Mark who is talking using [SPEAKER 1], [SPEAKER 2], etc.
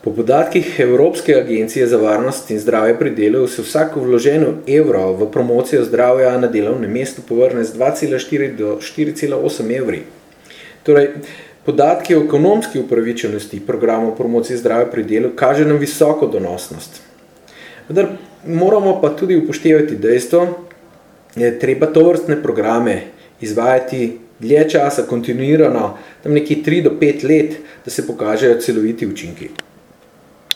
[SPEAKER 1] Po podatkih Evropske agencije za varnost in zdravje pri delu se vsako vloženo evro v promocijo zdravja na delovnem mestu povrne z 2,4 do 4,8 evri. Torej, podatki o ekonomski upravičenosti programov promocije zdravja pri delu kaže na visoko donosnost. Vendar moramo pa tudi upoštevati dejstvo, da je treba tovrstne programe izvajati dlje časa, kontinuirano, tam nekje 3 do 5 let, da se pokažejo celoviti učinki.